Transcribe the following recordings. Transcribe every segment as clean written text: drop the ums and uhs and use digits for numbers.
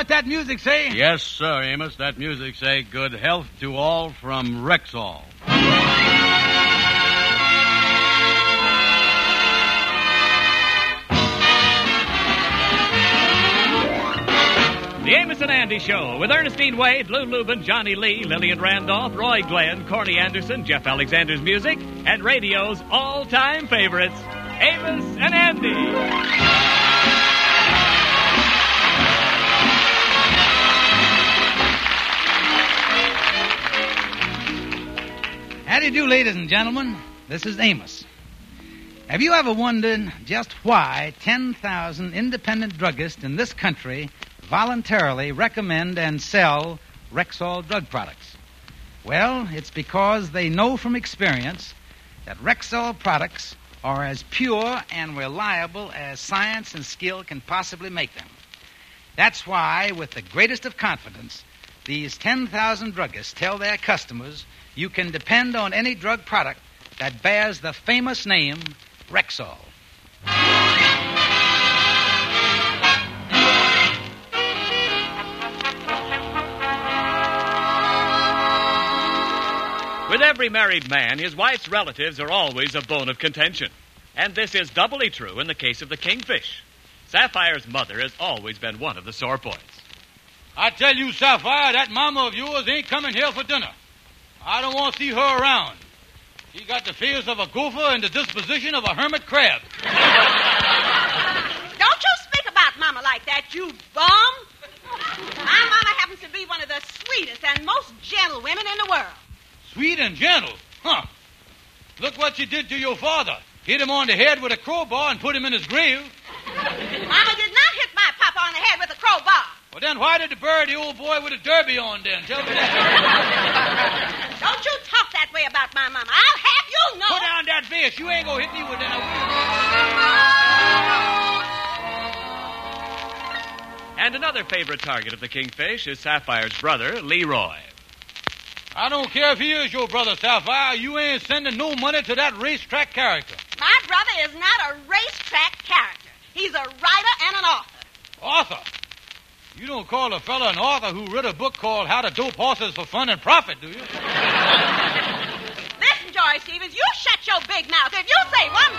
what that music say? Yes, sir, Amos. That music say good health to all from Rexall. The Amos and Andy Show with Ernestine Wade, Lou Lubin, Johnny Lee, Lillian Randolph, Roy Glenn, Corny Anderson, Jeff Alexander's music, and radio's all-time favorites, Amos and Andy. How do you do, ladies and gentlemen? This is Amos. Have you ever wondered just why 10,000 independent druggists in this country voluntarily recommend and sell Rexall drug products? Well, it's because they know from experience that Rexall products are as pure and reliable as science and skill can possibly make them. That's why, with the greatest of confidence, these 10,000 druggists tell their customers you can depend on any drug product that bears the famous name Rexall. With every married man, his wife's relatives are always a bone of contention. And this is doubly true in the case of the kingfish. Sapphire's mother has always been one of the sore points. I tell you, Sapphire, that mama of yours ain't coming here for dinner. I don't want to see her around. She got the face of a gopher and the disposition of a hermit crab. Don't you speak about Mama like that, you bum. My Mama happens to be one of the sweetest and most gentle women in the world. Sweet and gentle? Huh. Look what she did to your father. Hit him on the head with a crowbar and put him in his grave. Mama did not hit my papa on the head with a crowbar. Well, then why did they bury the old boy with a derby on then? Tell me that. Don't you talk that way about my Mama. I'll have you know. Put down that fish. You ain't gonna hit me with that. And another favorite target of the kingfish is Sapphire's brother, Leroy. I don't care if he is your brother, Sapphire. You ain't sending no money to that racetrack character. My brother is not a racetrack character. He's a writer and an author. Author? You don't call a fella an author who wrote a book called How to Dope Horses for Fun and Profit, do you? Listen, George Stevens, you shut your big mouth if you say one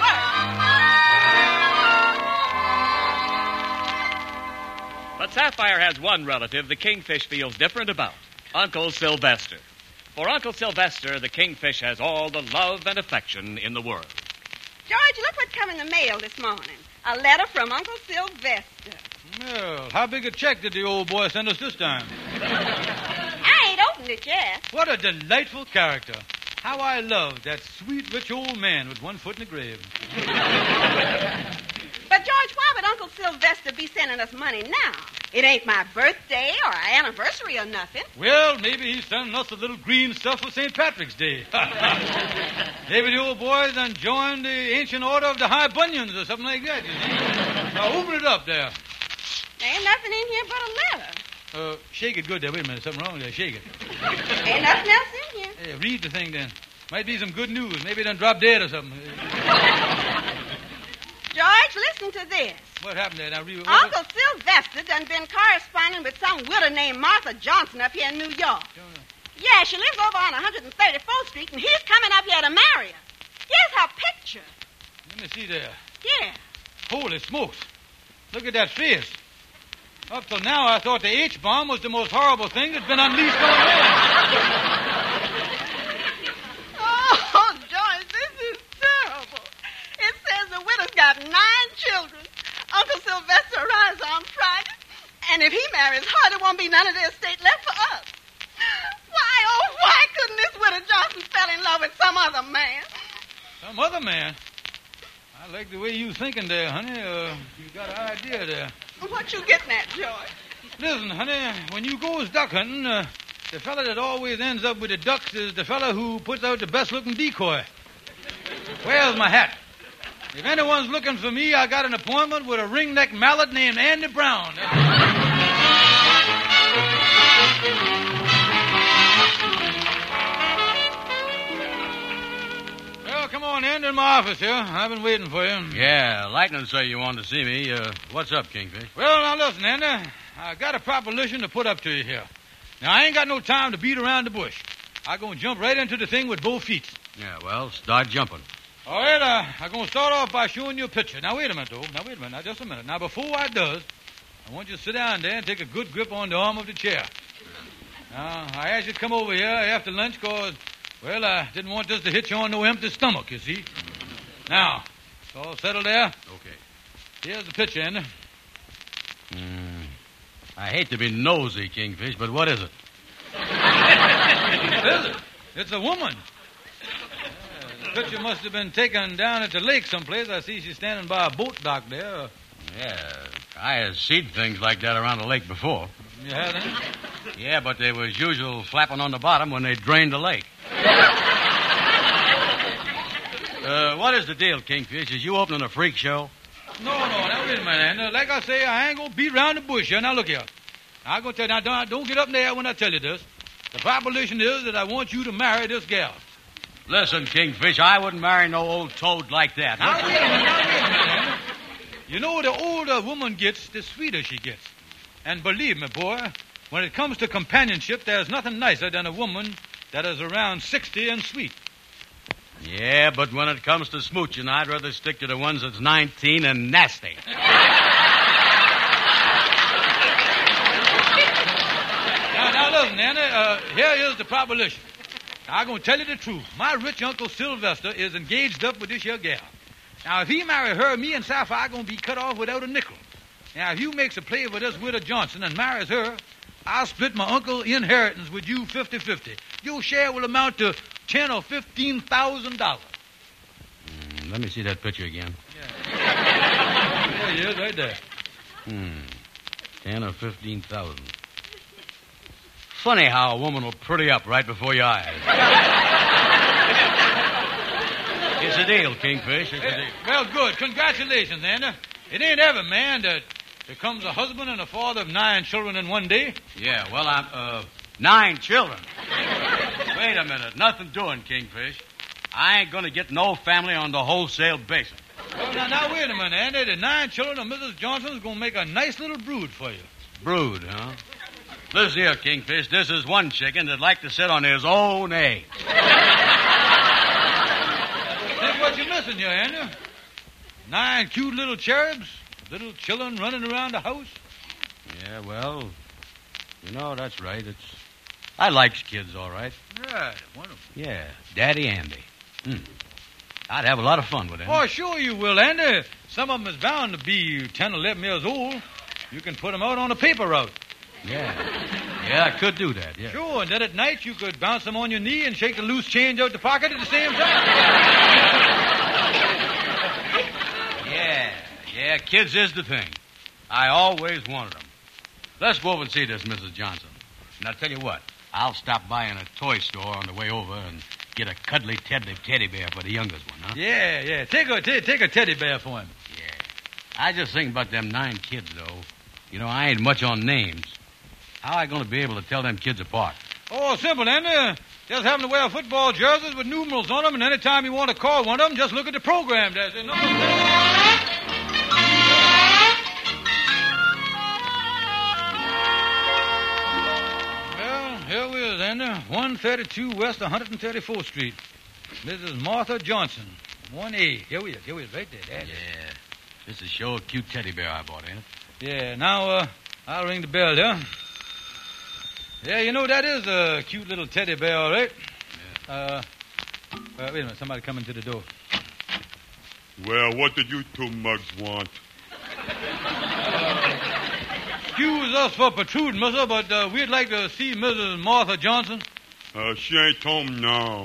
word. But Sapphire has one relative the kingfish feels different about, Uncle Sylvester. For Uncle Sylvester, the kingfish has all the love and affection in the world. George, look what come in the mail this morning. A letter from Uncle Sylvester. Well, how big a check did the old boy send us this time? I ain't opened it yet. What a delightful character. How I love that sweet, rich old man with one foot in the grave. But, George, why would Uncle Sylvester be sending us money now? It ain't my birthday or anniversary or nothing. Well, maybe he's sending us a little green stuff for St. Patrick's Day. Maybe the old boy done joined the ancient order of the High Bunions or something like that, you see. Now, open it up there. There ain't nothing in here but a letter. Shake it good there. Wait a minute. Something wrong there. Shake it. Ain't nothing else in here. Hey, read the thing then. Might be some good news. Maybe it done dropped dead or something. George, listen to this. What happened there? Now, read it. Uncle Sylvester done been corresponding with some widow named Martha Johnson up here in New York. Yeah, she lives over on 134th Street, and he's coming up here to marry her. Here's her picture. Let me see there. Yeah. Holy smokes. Look at that face. Up till now, I thought the H-bomb was the most horrible thing that's been unleashed on man. Oh, George, this is terrible. It says the widow's got 9 children. Uncle Sylvester arrives on Friday, and if he marries her, there won't be none of the estate left for us. Why, oh, why couldn't this widow Johnson fall in love with some other man? Some other man? I like the way you thinking there, honey. You got an idea there. What you getting at, George? Listen, honey, when you goes duck hunting, the fella that always ends up with the ducks is the fella who puts out the best-looking decoy. Where's my hat? If anyone's looking for me, I got an appointment with a ring-neck mallet named Andy Brown. Well, come on in to my office here. I've been waiting for you. Yeah, Lightning say you wanted to see me. What's up, Kingfish? Well, now listen, Andy. I got a proposition to put up to you here. Now, I ain't got no time to beat around the bush. I'm going to jump right into the thing with both feet. Yeah, well, start jumping. All right, I'm going to start off by showing you a picture. Now, wait a minute, though. Now, just a minute. Now, before I does, I want you to sit down there and take a good grip on the arm of the chair. Now, I asked you to come over here after lunch because, well, I didn't want this to hit you on no empty stomach, you see. Now, it's all settled there? Okay. Here's the picture, Andy. I hate to be nosy, Kingfish, but what is it? What is it? It's a woman. The picture must have been taken down at the lake someplace. I see she's standing by a boat dock there. Yeah, I have seen things like that around the lake before. You haven't? Yeah, but they was usual flapping on the bottom when they drained the lake. What is the deal, Kingfish? Is you opening a freak show? No, now wait a minute, Andy. Like I say, I ain't gonna beat around the bush here. Now look here. I'm gonna tell you, now don't get up in there when I tell you this. The proposition is that I want you to marry this gal. Listen, Kingfish, I wouldn't marry no old toad like that. Now wait a minute, Andy. You know, the older a woman gets, the sweeter she gets. And believe me, boy, when it comes to companionship, there's nothing nicer than a woman that is around 60 and sweet. Yeah, but when it comes to smooching, I'd rather stick to the ones that's 19 and nasty. Now listen, Andy, here is the proposition. I'm going to tell you the truth. My rich Uncle Sylvester is engaged up with this here gal. Now, if he marry her, me and Sapphire are going to be cut off without a nickel. Now, if you makes a play with this widow Johnson and marries her, I'll split my uncle inheritance with you 50-50. Your share will amount to $10,000 or $15,000. Let me see that picture again. Yeah. There he is, right there. 10 or 15,000. Funny how a woman will pretty up right before your eyes. It's a deal, Kingfish. It's a deal. Well, good. Congratulations, Andy. It ain't every man that becomes a husband and a father of 9 children in one day. Yeah, well, I'm, 9 children. Wait a minute. Nothing doing, Kingfish. I ain't gonna get no family on the wholesale basis. Well, now, wait a minute, Andy. The 9 children of Mrs. Johnson's gonna make a nice little brood for you. Brood, huh? Listen here, Kingfish. This is one chicken that'd like to sit on his own egg. Think what you're missing here, Andy. 9 cute little cherubs, little children running around the house. Yeah, well, you know, that's right. I likes kids, all right. Right, wonderful. Yeah, Daddy Andy. I'd have a lot of fun with him. Oh, sure you will, Andy. Some of them is bound to be 10, 11 years old. You can put them out on a paper route. Yeah, I could do that, yeah. Sure, and then at night you could bounce them on your knee and shake the loose change out the pocket at the same time. Yeah, kids is the thing. I always wanted them. Let's go over and see this Mrs. Johnson. And I'll tell you what, I'll stop by in a toy store on the way over and get a cuddly teddy bear for the youngest one, huh? Yeah. Take a teddy bear for him. Yeah. I just think about them 9 kids, though. You know, I ain't much on names. How I going to be able to tell them kids apart? Oh, simple, Andy. Just have them to wear football jerseys with numerals on them, and any time you want to call one of them, just look at the program. There's a number. Well, here we is, Andy. 132 West 134th Street. Mrs. Martha Johnson. 1A. Here we is, right there, Daddy. Yeah. This is sure a cute teddy bear I bought, ain't it? Yeah, now, I'll ring the bell there. Yeah, you know, that is a cute little teddy bear, all right? Yeah. Wait a minute, somebody coming to the door. Well, what did you 2 mugs want? Excuse us for protruding, mister, but we'd like to see Mrs. Martha Johnson. She ain't home now.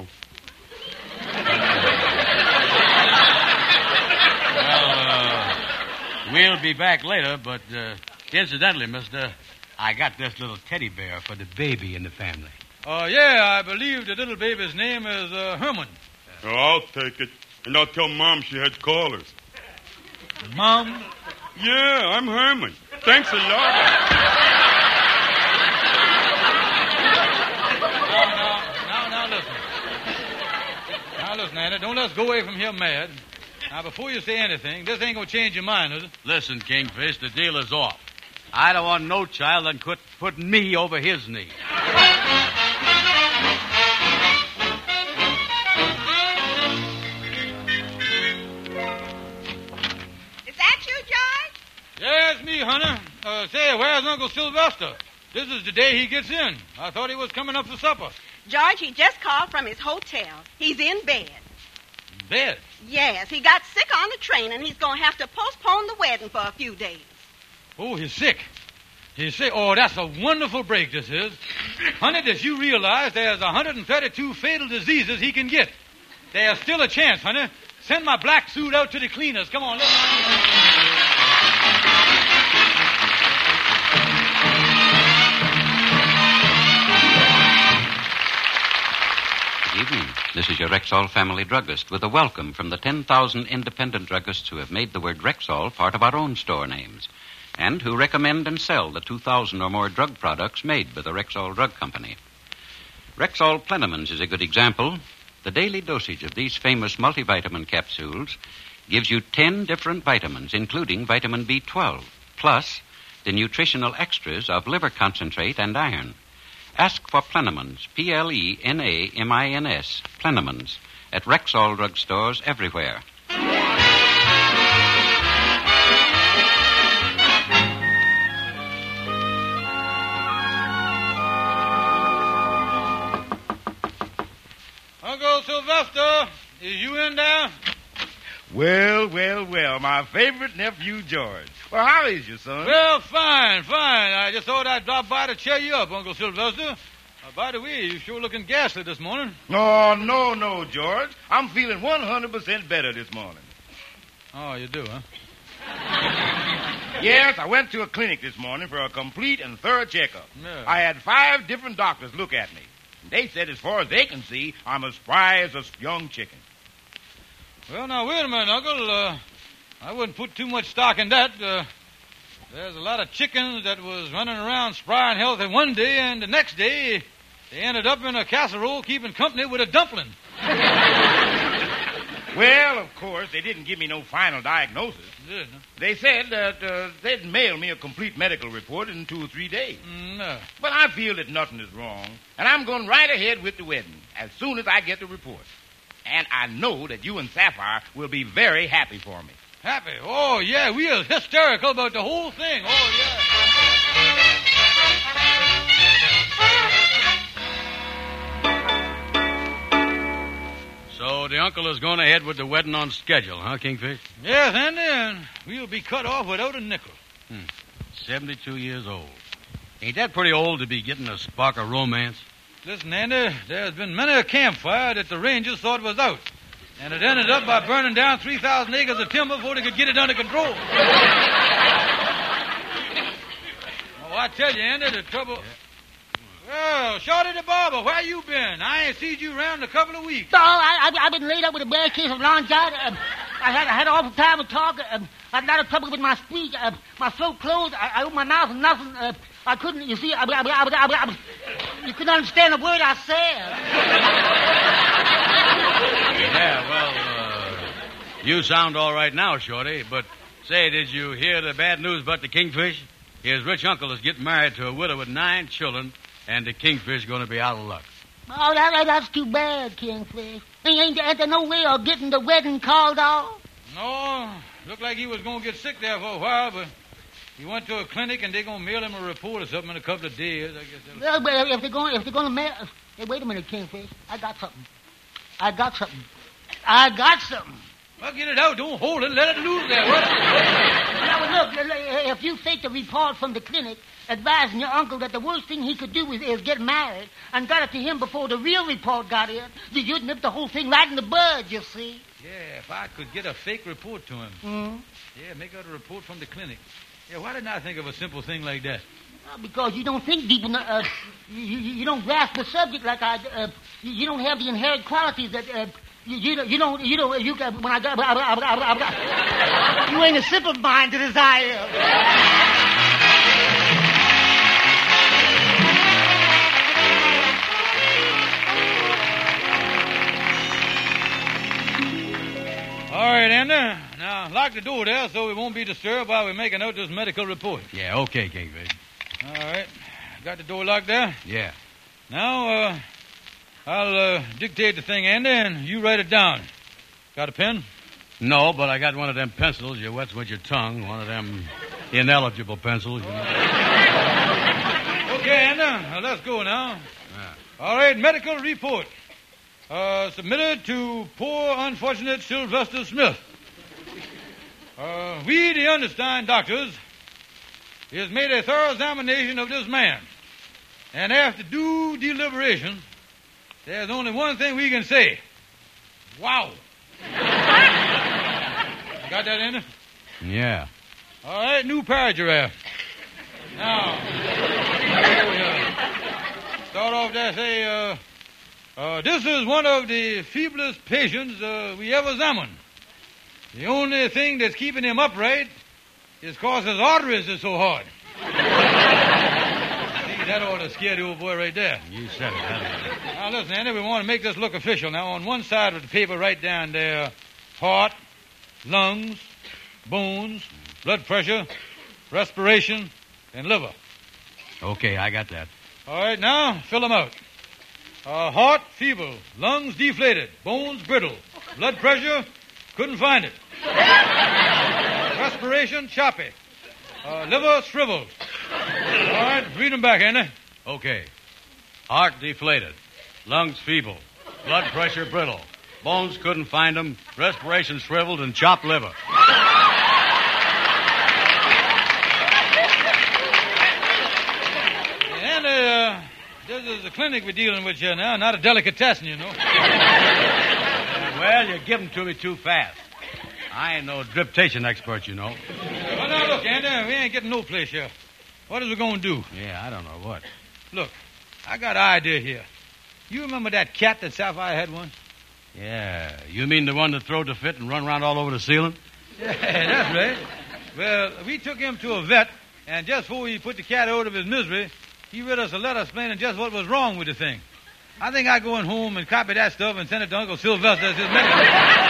We'll be back later, but incidentally, mister, I got this little teddy bear for the baby in the family. Yeah, I believe the little baby's name is Herman. I'll take it, and I'll tell Mom she has callers. Mom? Yeah, I'm Herman. Thanks a lot. Now listen. Now listen, Andy, don't let's go away from here mad. Now, before you say anything, this ain't gonna change your mind, is it? Listen, Kingfish, the deal is off. I don't want no child that could put me over his knee. Is that you, George? Yeah, it's me, honey. Say, where's Uncle Sylvester? This is the day he gets in. I thought he was coming up for supper. George, he just called from his hotel. He's in bed. Bed? Yes, he got sick on the train, and he's going to have to postpone the wedding for a few days. Oh, he's sick. He's sick. Oh, that's a wonderful break, this is. Honey, does you realize there's 132 fatal diseases he can get? There's still a chance, honey. Send my black suit out to the cleaners. Come on, Good evening. This is your Rexall family druggist with a welcome from the 10,000 independent druggists who have made the word Rexall part of our own store names and who recommend and sell the 2,000 or more drug products made by the Rexall Drug Company. Rexall Plenamins is a good example. The daily dosage of these famous multivitamin capsules gives you 10 different vitamins, including vitamin B12, plus the nutritional extras of liver concentrate and iron. Ask for Plenamins, Plenamins, Plenamins, at Rexall drugstores everywhere. Uncle Sylvester, is you in there? Well, my favorite nephew, George. Well, how is you, son? Well, fine. I just thought I'd drop by to cheer you up, Uncle Sylvester. By the way, you're sure looking ghastly this morning. Oh, no, George. I'm feeling 100% better this morning. Oh, you do, huh? Yes, I went to a clinic this morning for a complete and thorough checkup. Yeah. I had 5 different doctors look at me. They said as far as they can see, I'm as spry as a young chicken. Well, now, wait a minute, Uncle. I wouldn't put too much stock in that. There's a lot of chickens that was running around spry and healthy one day, and the next day they ended up in a casserole keeping company with a dumpling. Well, of course, they didn't give me no final diagnosis. Didn't They said that they'd mail me a complete medical report in 2 or 3 days. No. But I feel that nothing is wrong, and I'm going right ahead with the wedding as soon as I get the report. And I know that you and Sapphire will be very happy for me. Happy? Oh, yeah, we are hysterical about the whole thing. Oh, yeah. So the uncle is going ahead with the wedding on schedule, huh, Kingfish? Yes, Andy, and we'll be cut off without a nickel. 72 years old. Ain't that pretty old to be getting a spark of romance? Listen, Andy, there's been many a campfire that the Rangers thought was out. And it ended up by burning down 3,000 acres of timber before they could get it under control. Oh, I tell you, Andy, the trouble... Yeah. Well, Shorty the barber, where you been? I ain't seen you around in a couple of weeks. No, I've been laid up with a bad case of laryngitis. I had an awful time to talk. I had a lot of trouble with my speech. My throat closed. I opened my mouth and nothing. I couldn't, you see, you couldn't understand a word I said. Yeah, well, you sound all right now, Shorty. But, say, did you hear the bad news about the Kingfish? His rich uncle is getting married to a widow with 9 children, and the Kingfish is going to be out of luck. Oh, that's too bad, Kingfish. Ain't there no way of getting the wedding called off? No, looked like he was going to get sick there for a while, but he went to a clinic, and they're going to mail him a report or something in a couple of days. I guess. Well, if they're going to mail... Hey, wait a minute, Kingfish. I got something. Well, get it out. Don't hold it. Let it loose there. Now, look, if you take the report from the clinic advising your uncle that the worst thing he could do is get married and got it to him before the real report got in, you'd nip the whole thing right in the bud, you see. Yeah, if I could get a fake report to him. Mm-hmm. Yeah, make out a report from the clinic. Yeah, why didn't I think of a simple thing like that? Because you don't think deep enough. You don't grasp the subject like I. You don't have the inherent qualities that. You ain't as simple-minded as I am. All right, Andy. Now, lock the door there so we won't be disturbed while we're making out this medical report. Yeah, okay, Kingfish. All right. Got the door locked there? Yeah. Now, I'll dictate the thing, Andy, and you write it down. Got a pen? No, but I got one of them pencils you wet with your tongue. One of them ineligible pencils, you know. Okay, Andy. Now, let's go now. All right, medical report. Submitted to poor, unfortunate Sylvester Smith. We, the Understein doctors, has made a thorough examination of this man. And after due deliberation, there's only one thing we can say. Wow. Got that, Andy? Yeah. All right, new paragraph. Now, start off there, say, this is one of the feeblest patients we ever examined. The only thing that's keeping him upright is because his arteries are so hard. See, that ought to scare the old boy right there. You said it, huh? Now, listen, Andy, we want to make this look official. Now, on one side of the paper, write down there, heart, lungs, bones, blood pressure, respiration, and liver. Okay, I got that. All right, now, fill them out. Heart, feeble. Lungs, deflated. Bones, brittle. Blood pressure, couldn't find it. Respiration, choppy. Liver, shriveled. All right, read them back, Andy. Okay. Heart deflated. Lungs feeble. Blood pressure brittle. Bones couldn't find them. Respiration shriveled and chopped liver. Andy, this is a clinic we're dealing with here now, not a delicatessen, you know. Well, you give them to me too fast. I ain't no driptation expert, you know. Well, now, look, Andy, we ain't getting no place here. What is we going to do? Yeah, I don't know what. Look, I got an idea here. You remember that cat that Sapphire had once? Yeah, you mean the one that throwed the fit and run around all over the ceiling? Yeah, that's right. Well, we took him to a vet, and just before we put the cat out of his misery, he wrote us a letter explaining just what was wrong with the thing. I think I go in home and copy that stuff and send it to Uncle Sylvester as his medical.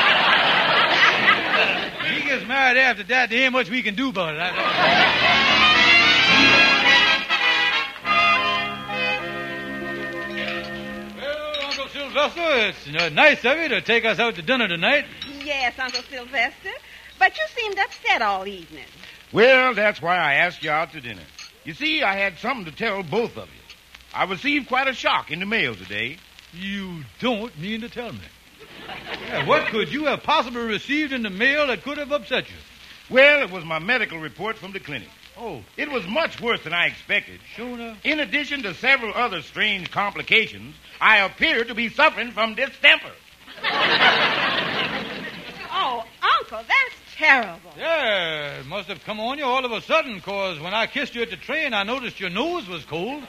He gets married after that, there ain't much we can do about it. Well, Uncle Sylvester, it's nice of you to take us out to dinner tonight. Yes, Uncle Sylvester. But you seemed upset all evening. Well, that's why I asked you out to dinner. You see, I had something to tell both of you. I received quite a shock in the mail today. You don't mean to tell me. Yeah, what could you have possibly received in the mail that could have upset you? Well, it was my medical report from the clinic. Oh. It was much worse than I expected. Sure enough. In addition to several other strange complications, I appear to be suffering from distemper. Oh, Uncle, that's terrible. Yeah, it must have come on you all of a sudden, because when I kissed you at the train, I noticed your nose was cold.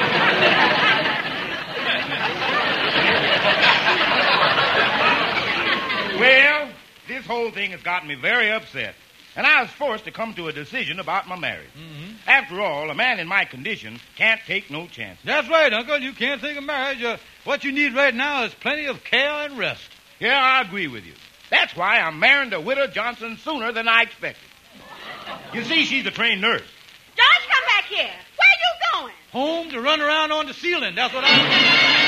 Well, this whole thing has gotten me very upset, and I was forced to come to a decision about my marriage. Mm-hmm. After all, a man in my condition can't take no chances. That's right, Uncle. You can't think of marriage. What you need right now is plenty of care and rest. Yeah, I agree with you. That's why I'm marrying the widow Johnson sooner than I expected. You see, she's a trained nurse. George, come back here. Where you going? Home to run around on the ceiling. That's what I'm...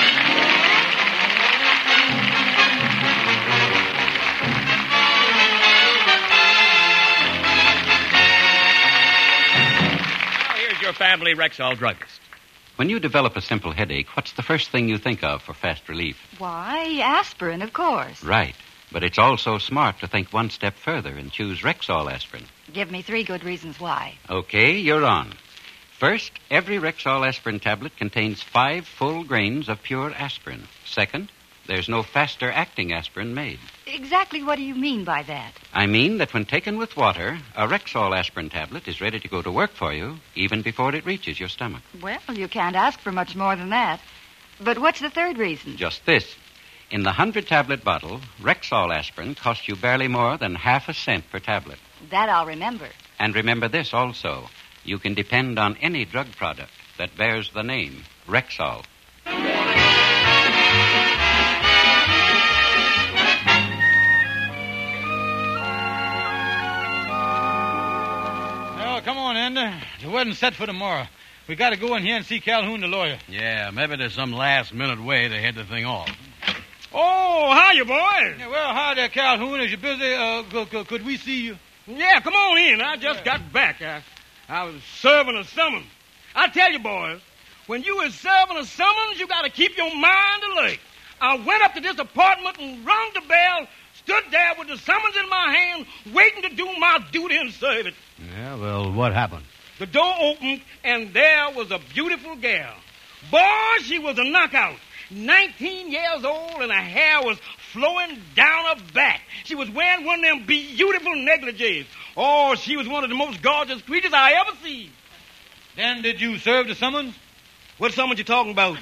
Your family Rexall druggist. When you develop a simple headache, what's the first thing you think of for fast relief? Why, aspirin, of course. Right. But it's also smart to think one step further and choose Rexall aspirin. Give me 3 good reasons why. Okay, you're on. First, every Rexall aspirin tablet contains 5 full grains of pure aspirin. Second, there's no faster-acting aspirin made. Exactly what do you mean by that? I mean that when taken with water, a Rexall aspirin tablet is ready to go to work for you even before it reaches your stomach. Well, you can't ask for much more than that. But what's the third reason? Just this. In the 100-tablet bottle, Rexall aspirin costs you barely more than half a cent per tablet. That I'll remember. And remember this also. You can depend on any drug product that bears the name Rexall. come on, Andy. The wedding's set for tomorrow. We got to go in here and see Calhoun, the lawyer. Yeah, maybe there's some last-minute way to head the thing off. Oh, hiya, boys. Yeah, well, hi there, Calhoun. Is you busy? Could we see you? Yeah, come on in. I just got back. I was serving a summons. I tell you, boys, when you is serving a summons, you got to keep your mind alert. I went up to this apartment and rung the bell, stood there with the summons in my hand, waiting to do my duty and serve it. Yeah, well, what happened? The door opened, and there was a beautiful gal. Boy, she was a knockout. 19 years old, and her hair was flowing down her back. She was wearing one of them beautiful negligees. Oh, she was one of the most gorgeous creatures I ever seen. Then did you serve the summons? What summons you talking about?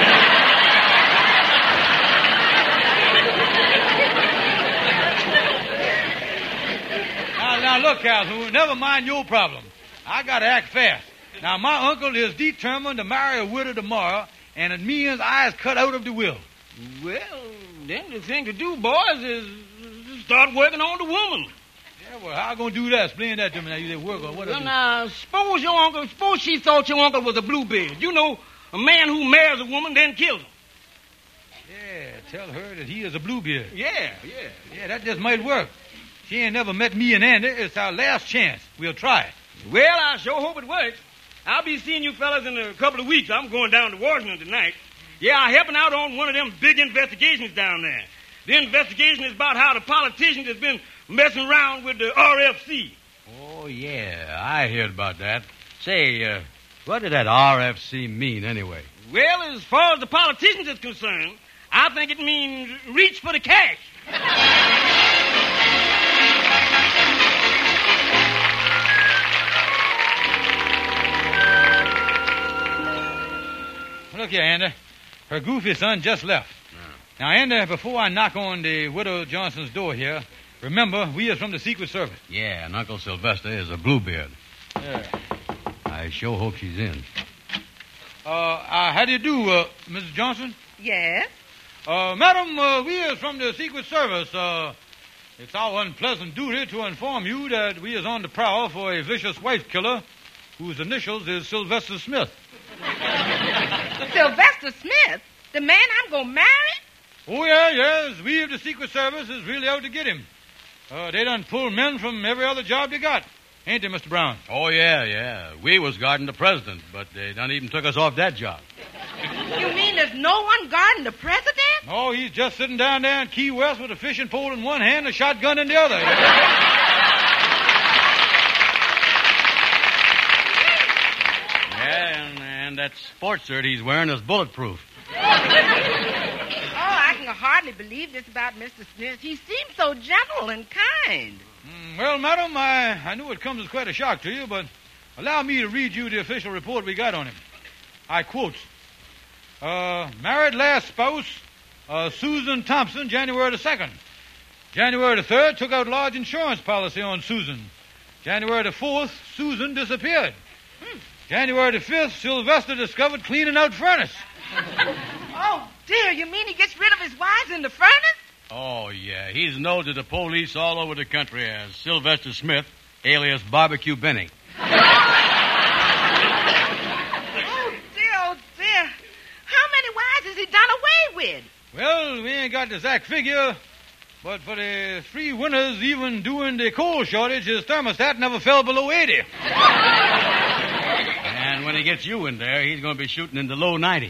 Now, look, Calhoun, never mind your problem. I got to act fast. Now, my uncle is determined to marry a widow tomorrow, and it means I is cut out of the will. Well, then the thing to do, boys, is start working on the woman. Yeah, well, how going to do that? Explain that to me. Now, you say work on what? Well, now, suppose she thought your uncle was a bluebeard. You know, a man who marries a woman then kills her. Yeah, tell her that he is a bluebeard. Yeah. Yeah, that just might work. She ain't never met me and Andy. It's our last chance. We'll try it. Well, I sure hope it works. I'll be seeing you fellas in a couple of weeks. I'm going down to Washington tonight. Yeah, I'm helping out on one of them big investigations down there. The investigation is about how the politicians has been messing around with the RFC. Oh, yeah, I heard about that. Say, what did that RFC mean anyway? Well, as far as the politicians is concerned, I think it means reach for the cash. Look here, Andy. Her goofy son just left. Now, Andy, before I knock on the Widow Johnson's door here, remember, we is from the Secret Service. Yeah, and Uncle Sylvester is a bluebeard. Yeah. I sure hope she's in. How do you do, Mrs. Johnson? Yes? Madam, we is from the Secret Service. It's our unpleasant duty to inform you that we is on the prowl for a vicious wife killer whose initials is Sylvester Smith. Sylvester Smith? The man I'm going to marry? Oh, yes. We of the Secret Service is really out to get him. They done pull men from every other job they got. Ain't they, Mr. Brown? Oh, yeah. We was guarding the president, but they done even took us off that job. You mean there's no one guarding the president? Oh, he's just sitting down there in Key West with a fishing pole in one hand and a shotgun in the other. Yeah, and that sports shirt he's wearing is bulletproof. Oh, I can hardly believe this about Mr. Smith. He seems so gentle and kind. Well, madam, I knew it comes as quite a shock to you, but allow me to read you the official report we got on him. I quote, married last spouse, Susan Thompson, January the 2nd. January the 3rd, took out large insurance policy on Susan. January the 4th, Susan disappeared. January the 5th, Sylvester discovered cleaning out furnace. Oh, dear, you mean he gets rid of his wives in the furnace? Oh, yeah. He's known to the police all over the country as Sylvester Smith, alias Barbecue Benny. Oh, dear. How many wives has he done away with? Well, we ain't got the exact figure, but for the 3 winters, even during the coal shortage, his thermostat never fell below 80. And when he gets you in there, he's going to be shooting in the low 90s.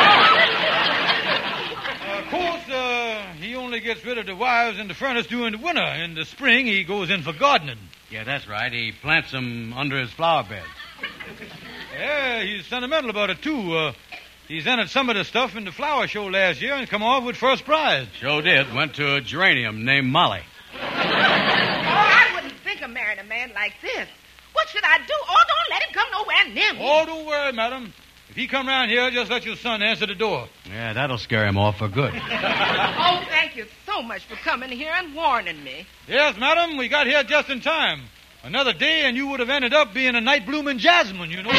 Of course, he only gets rid of the wives in the furnace during the winter. In the spring, he goes in for gardening. Yeah, that's right. He plants them under his flower beds. Yeah, he's sentimental about it, too. He's entered some of the stuff in the flower show last year and come off with first prize. Sure did. Went to a geranium named Molly. Oh, I wouldn't think of marrying a man like this. What should I do? Oh, don't let him come nowhere near me. Oh, don't worry, madam. If he come round here, just let your son answer the door. Yeah, that'll scare him off for good. Oh, thank you so much for coming here and warning me. Yes, madam, we got here just in time. Another day and you would have ended up being a night blooming jasmine, you know.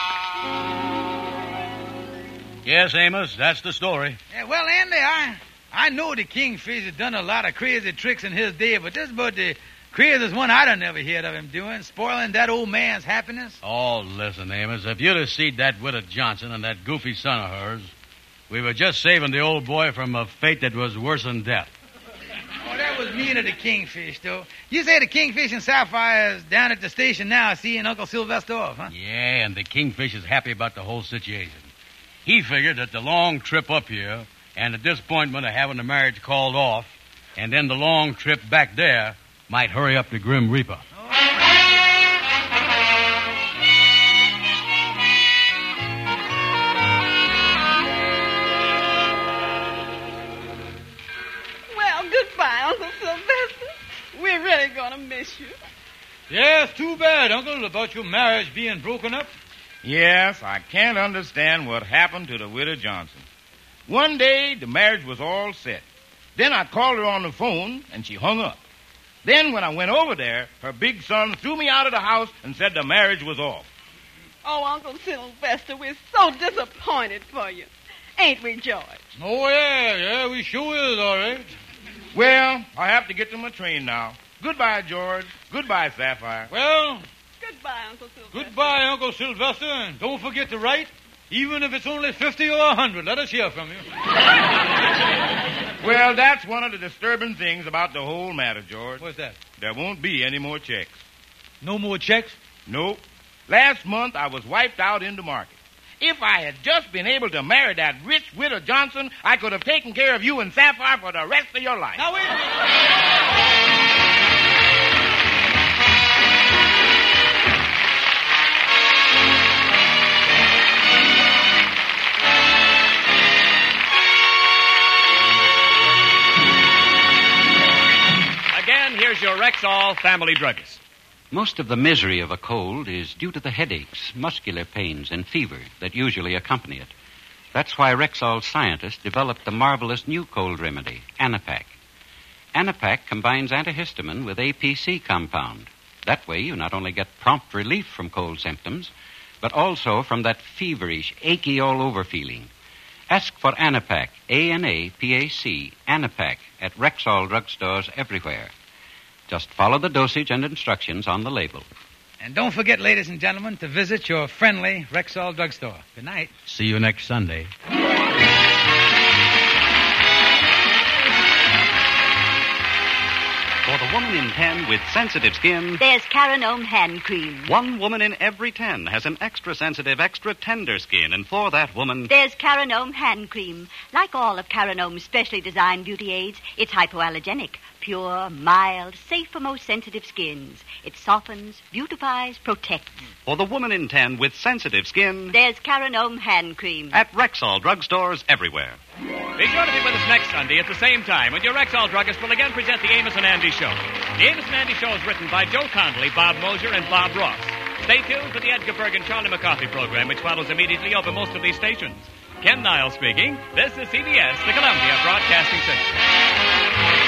Yes, Amos, that's the story. Yeah, well, Andy, I know the Kingfisher done a lot of crazy tricks in his day, but this about the craziest one I done never heard of him doing, spoiling that old man's happiness. Oh, listen, Amos, if you'd have seen that Widow Johnson and that goofy son of hers, we were just saving the old boy from a fate that was worse than death. Oh, that was mean of the Kingfish, though. You say the Kingfish and Sapphire is down at the station now seeing Uncle Sylvester off, huh? Yeah, and the Kingfish is happy about the whole situation. He figured that the long trip up here and the disappointment of having the marriage called off and then the long trip back there might hurry up the Grim Reaper. Well, goodbye, Uncle Sylvester. We're really going to miss you. Yeah, it's too bad, Uncle, about your marriage being broken up. Yes, I can't understand what happened to the Widow Johnson. One day, the marriage was all set. Then I called her on the phone, and she hung up. Then when I went over there, her big son threw me out of the house and said the marriage was off. Oh, Uncle Sylvester, we're so disappointed for you. Ain't we, George? Oh, yeah, we sure is, all right. Well, I have to get to my train now. Goodbye, George. Goodbye, Sapphire. Well, Goodbye, Uncle Sylvester. goodbye, Uncle Sylvester, and don't forget to write, even if it's only 50 or 100. Let us hear from you. Well, that's one of the disturbing things about the whole matter, George. What's that? There won't be any more checks. No more checks? Nope. Last month, I was wiped out in the market. If I had just been able to marry that rich Widow Johnson, I could have taken care of you and Sapphire for the rest of your life. Now, wait a minute. Again, here's your Rexall family druggist. Most of the misery of a cold is due to the headaches, muscular pains, and fever that usually accompany it. That's why Rexall scientists developed the marvelous new cold remedy, Anapac. Anapac combines antihistamine with APC compound. That way you not only get prompt relief from cold symptoms, but also from that feverish, achy all-over feeling. Ask for Anapac, A-N-A-P-A-C, Anapac, at Rexall drugstores everywhere. Just follow the dosage and instructions on the label. And don't forget, ladies and gentlemen, to visit your friendly Rexall drugstore. Good night. See you next Sunday. For the woman in 10 with sensitive skin, there's Caranome hand cream. 1 woman in every 10 has an extra sensitive, extra tender skin, and for that woman, there's Caranome hand cream. Like all of Caranome's specially designed beauty aids, it's hypoallergenic, pure, mild, safe for most sensitive skins. It softens, beautifies, protects. For the woman in 10 with sensitive skin, there's Caranome hand cream. At Rexall drugstores everywhere. Be sure to be with us next Sunday at the same time when your Rexall druggist will again present the Amos and Andy Show. The Amos and Andy Show is written by Joe Connolly, Bob Mosier, and Bob Ross. Stay tuned for the Edgar Berg and Charlie McCarthy program, which follows immediately over most of these stations. Ken Niles speaking. This is CBS, the Columbia Broadcasting System.